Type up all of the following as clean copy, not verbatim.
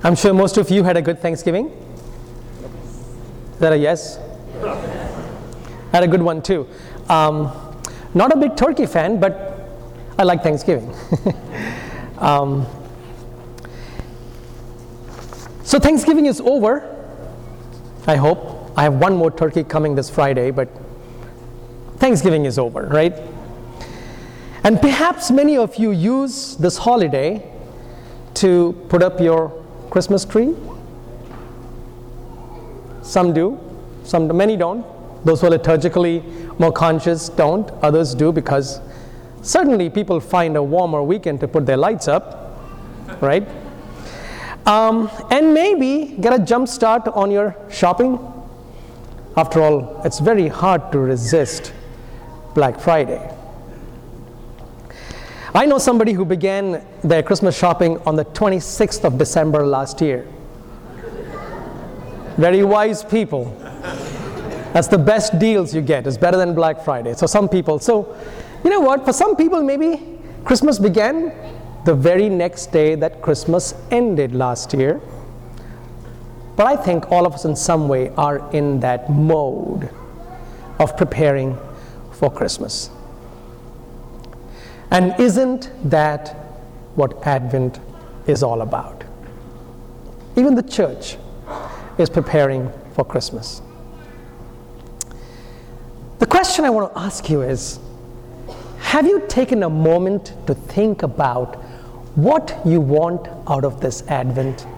I'm sure most of you had a good Thanksgiving. Is that a yes? I had a good one too. Not a big turkey fan, but I like Thanksgiving. So Thanksgiving is over, I hope. I have one more turkey coming this Friday, but Thanksgiving is over, right? And perhaps many of you use this holiday to put up your Christmas tree. Some do, many don't. Those who are liturgically more conscious don't. Others do, because certainly people find a warmer weekend to put their lights up, right? And maybe get a jump start on your shopping. After all, it's very hard to resist Black Friday. I know somebody who began their Christmas shopping on the 26th of December last year. Very wise people. That's the best deals you get. It's better than Black Friday. So some people, you know what? For some people, maybe Christmas began the very next day that Christmas ended last year. But I think all of us in some way are in that mode of preparing for Christmas. And isn't that what Advent is all about? Even the church is preparing for Christmas. The question I want to ask you is, have you taken a moment to think about what you want out of this Advent?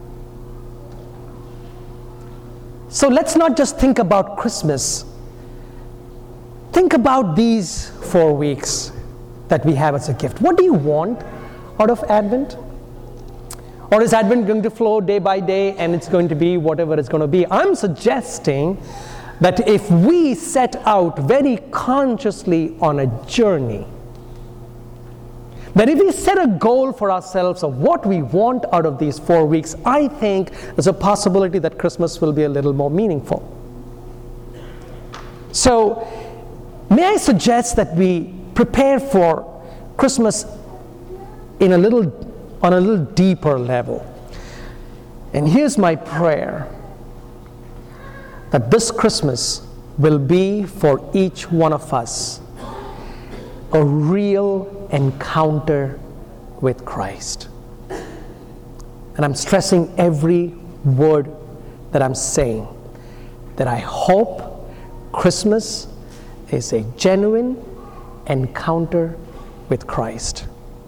So let's not just think about Christmas. Think about these 4 weeks that we have as a gift. What do you want out of Advent? Or is Advent going to flow day by day and it's going to be whatever it's going to be? I'm suggesting that if we set out very consciously on a journey, that if we set a goal for ourselves of what we want out of these 4 weeks, I think there's a possibility that Christmas will be a little more meaningful. So, may I suggest that we prepare for Christmas on a little deeper level. And here's my prayer, that this Christmas will be for each one of us a real encounter with Christ. And I'm stressing every word that I'm saying, that I hope Christmas is a genuine encounter with Christ.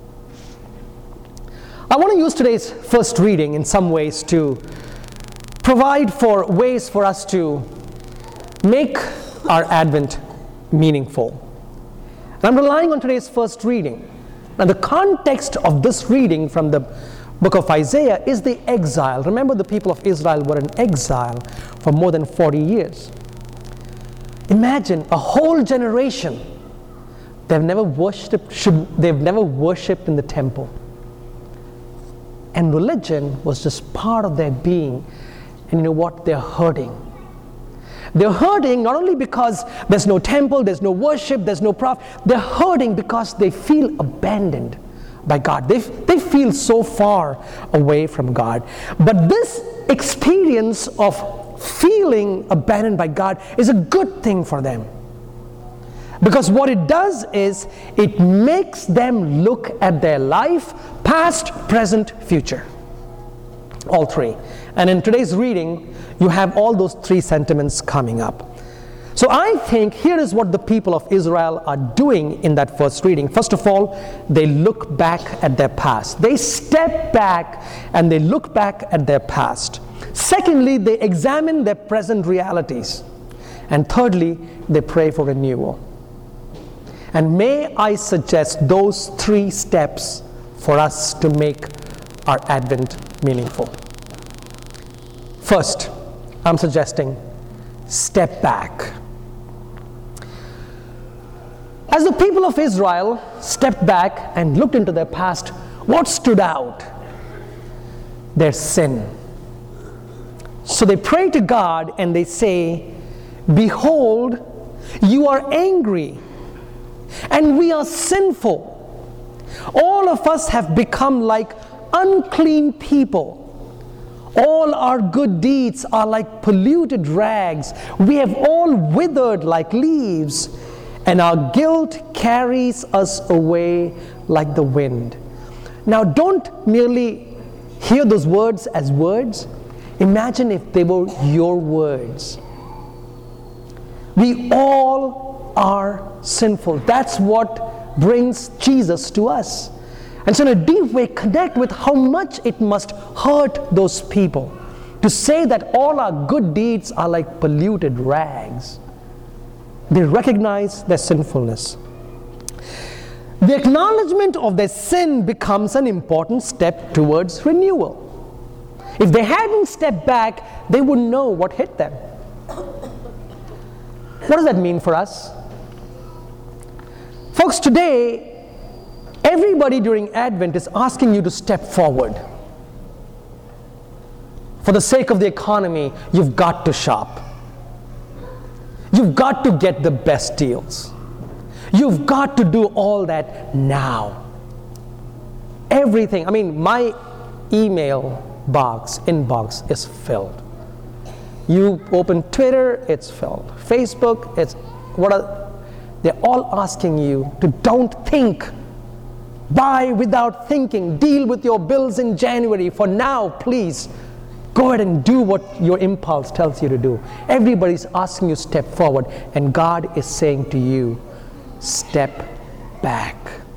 I want to use today's first reading in some ways to provide for ways for us to make our Advent meaningful. And I'm relying on today's first reading. And the context of this reading from the book of Isaiah is the exile. Remember, the people of Israel were in exile for more than 40 years. Imagine a whole generation. They've never worshipped in the temple. And religion was just part of their being. And you know what? They're hurting. They're hurting not only because there's no temple, there's no worship, there's no prophet. They're hurting because they feel abandoned by God. They feel so far away from God. But this experience of feeling abandoned by God is a good thing for them. Because what it does is it makes them look at their life, past, present, future. All three. And in today's reading, you have all those three sentiments coming up. So I think here is what the people of Israel are doing in that first reading. First of all, they look back at their past. They step back and they look back at their past. Secondly, they examine their present realities. And thirdly, they pray for renewal. And may I suggest those three steps for us to make our Advent meaningful. First, I'm suggesting step back. As the people of Israel stepped back and looked into their past, what stood out? Their sin. So they pray to God and they say, "Behold, you are angry, and we are sinful. All of us have become like unclean people. All our good deeds are like polluted rags. We have all withered like leaves, and our guilt carries us away like the wind. Now, don't merely hear those words as words. Imagine if they were your words. We all are sinful. That's what brings Jesus to us. And so in a deep way, connect with how much it must hurt those people to say that all our good deeds are like polluted rags. They recognize their sinfulness. The acknowledgement of their sin becomes an important step towards renewal. If they hadn't stepped back, they wouldn't know what hit them. What does that mean for us? Folks, today, everybody during Advent is asking you to step forward. For the sake of the economy, you've got to shop. You've got to get the best deals. You've got to do all that now. Everything. I mean, my email inbox is filled. You open Twitter, it's filled. Facebook, they're all asking you to don't think. Buy without thinking. Deal with your bills in January. For now, please, go ahead and do what your impulse tells you to do. Everybody's asking you to step forward, and God is saying to you, step back.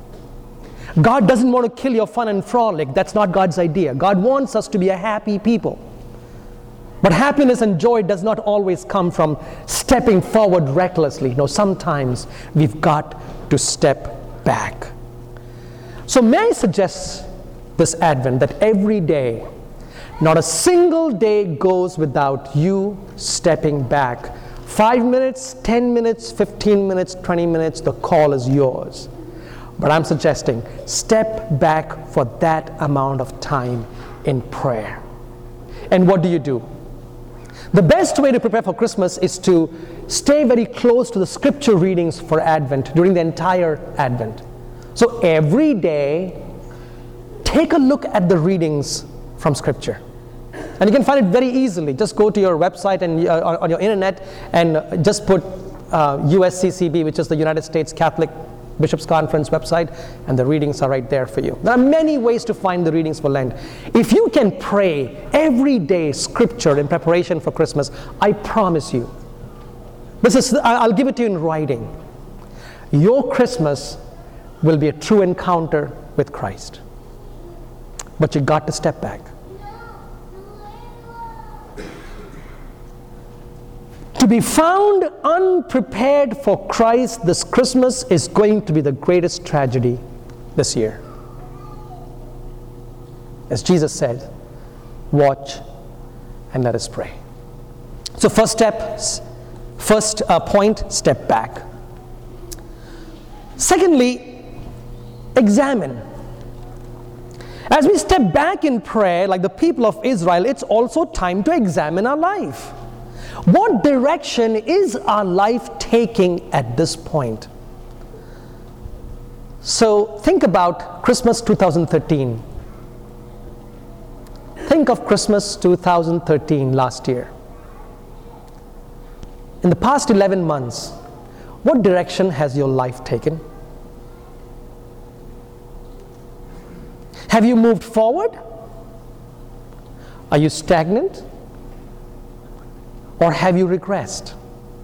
God doesn't want to kill your fun and frolic. That's not God's idea. God wants us to be a happy people. But happiness and joy does not always come from stepping forward recklessly. No, sometimes we've got to step back. So may I suggest this Advent that every day, not a single day goes without you stepping back. 5 minutes, 10 minutes, 15 minutes, 20 minutes, the call is yours. But I'm suggesting step back for that amount of time in prayer. And what do? The best way to prepare for Christmas is to stay very close to the scripture readings for Advent during the entire Advent. So every day, take a look at the readings from Scripture. And you can find it very easily. Just go to your website and on your internet and just put USCCB, which is the United States Catholic Bishops' Conference website, and the readings are right there for you. There are many ways to find the readings for Lent. If you can pray every day Scripture in preparation for Christmas, I promise you, I'll give it to you in writing. Your Christmas will be a true encounter with Christ. But you got to step back. To be found unprepared for Christ this Christmas is going to be the greatest tragedy this year. As Jesus said, watch and let us pray. So first point, step back. Secondly, examine. As we step back in prayer, like the people of Israel, it's also time to examine our life. What direction is our life taking at this point? So think about Christmas 2013. Think of Christmas 2013 last year. In the past 11 months, what direction has your life taken? Have you moved forward? Are you stagnant? Or have you regressed?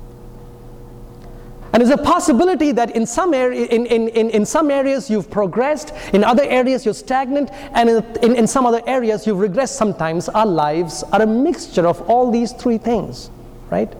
And there's a possibility that in some areas you've progressed, in other areas you're stagnant, and in some other areas you've regressed. Sometimes our lives are a mixture of all these three things, right?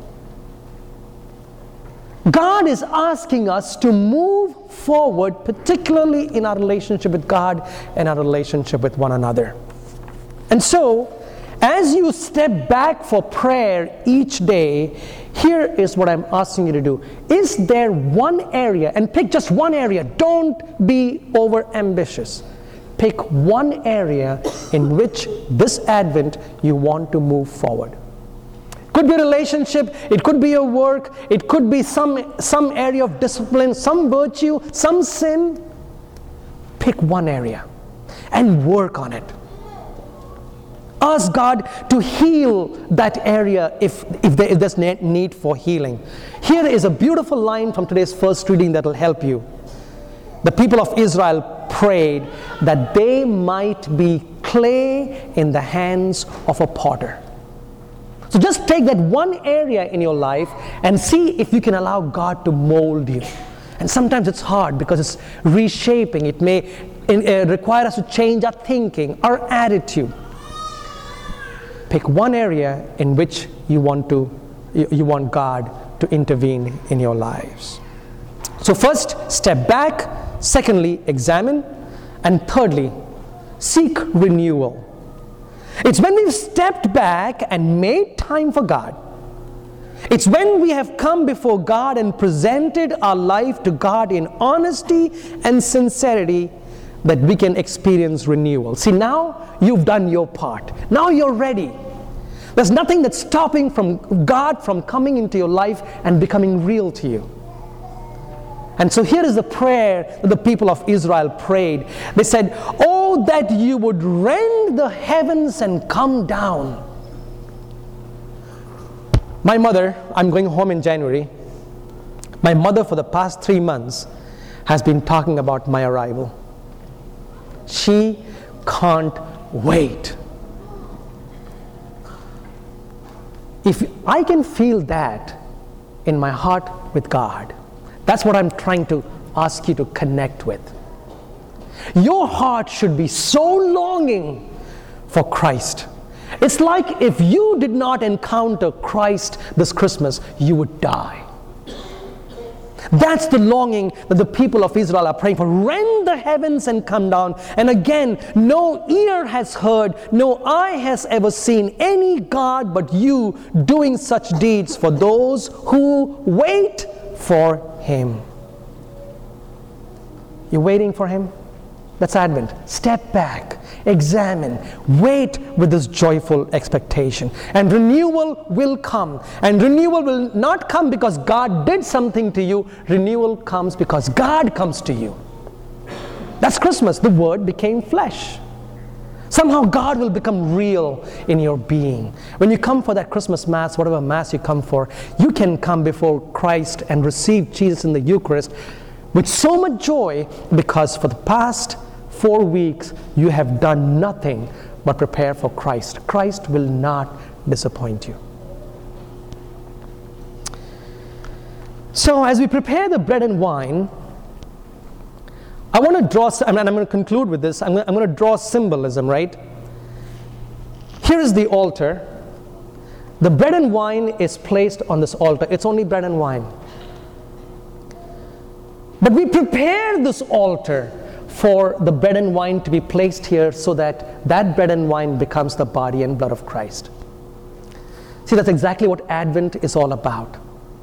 God is asking us to move forward, particularly in our relationship with God and our relationship with one another. And so, as you step back for prayer each day, here is what I'm asking you to do. Is there one area, and pick just one area, don't be over ambitious. Pick one area in which this Advent you want to move forward. Could be a relationship, it could be your work, it could be some area of discipline, some virtue, some sin. Pick one area and work on it. Ask God to heal that area if there's need for healing. Here is a beautiful line from today's first reading that will help you. The people of Israel prayed that they might be clay in the hands of a potter. So just take that one area in your life and see if you can allow God to mold you. And sometimes it's hard because it's reshaping. It may require us to change our thinking, our attitude. Pick one area in which you want God to intervene in your lives. So first, step back. Secondly, examine. And thirdly, seek renewal. It's when we've stepped back and made time for God. It's when we have come before God and presented our life to God in honesty and sincerity that we can experience renewal. See, now you've done your part. Now you're ready. There's nothing that's stopping from God from coming into your life and becoming real to you. And so here is the prayer that the people of Israel prayed. They said, "Oh, that you would rend the heavens and come down." My mother, I'm going home in January. My mother for the past 3 months has been talking about my arrival. She can't wait. If I can feel that in my heart with God, that's what I'm trying to ask you to connect with. Your heart should be so longing for Christ. It's like if you did not encounter Christ this Christmas, you would die. That's the longing that the people of Israel are praying for. Rend the heavens and come down. And again, no ear has heard, no eye has ever seen any God but you doing such deeds for those who wait for Him. You're waiting for Him? That's Advent. Step back, examine, wait with this joyful expectation. And renewal will come. And renewal will not come because God did something to you. Renewal comes because God comes to you. That's Christmas. The Word became flesh. Somehow God will become real in your being. When you come for that Christmas Mass, whatever Mass you come for, you can come before Christ and receive Jesus in the Eucharist with so much joy because for the past 4 weeks you have done nothing but prepare for Christ. Christ will not disappoint you. So as we prepare the bread and wine, I want to draw, and I'm going to conclude with this, I'm going to draw symbolism, right? Here is the altar. The bread and wine is placed on this altar. It's only bread and wine. But we prepare this altar for the bread and wine to be placed here so that that bread and wine becomes the body and blood of Christ. See, that's exactly what Advent is all about.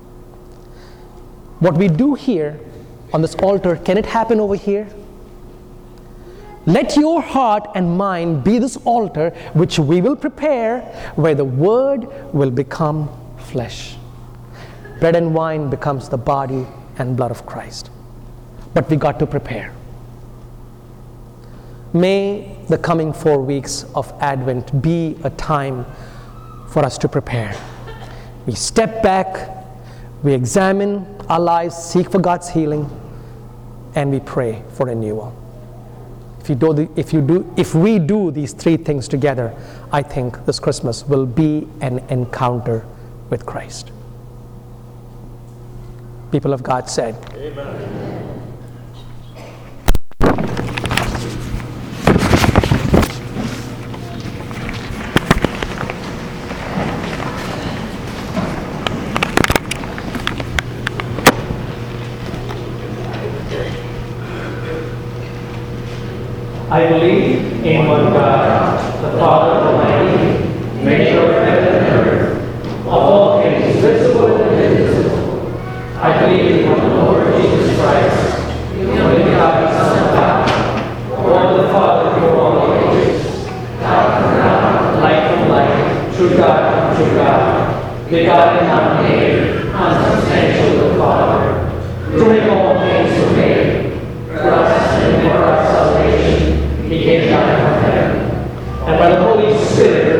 What we do here on this altar, can it happen over here? Let your heart and mind be this altar which we will prepare where the Word will become flesh. Bread and wine becomes the body and blood of Christ. But we got to prepare. May the coming 4 weeks of Advent be a time for us to prepare. We step back, we examine our lives, seek for God's healing, and we pray for renewal. If we do these 3 things together, I think this Christmas will be an encounter with Christ. People of God said, Amen. I believe in one God, the Father Almighty, maker of heaven and earth, of all things visible and invisible. I believe in one Lord Jesus Christ, the only begotten Son of God, born of the Father before all ages, God from God, light from light, true God from true God, begotten and not made, unsubstantial with the Father. Through Him all things were made, for us and for our salvation. He came down from heaven, and by the Holy Spirit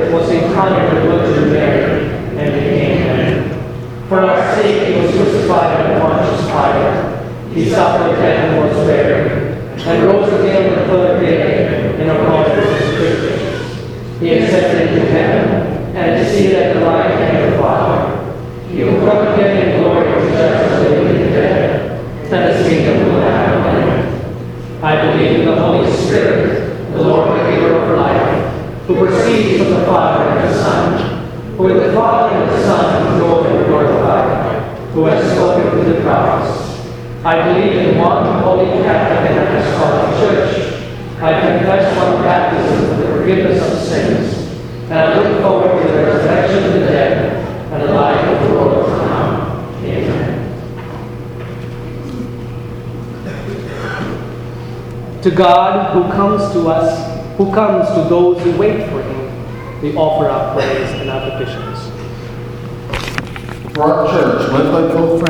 believe in the Holy Spirit, the Lord, the giver of life, who proceeds from the Father and the Son, who with the Father and the Son know and glorified, who has spoken through the prophets. I believe in one holy Catholic and Apostolic Church. I confess one baptism for the forgiveness of sins, and I look forward to the resurrection of the dead and the life of the world to come. Amen. To God, who comes to us, who comes to those who wait for him, we offer our praise and our petitions. For our church, led by Pope Francis,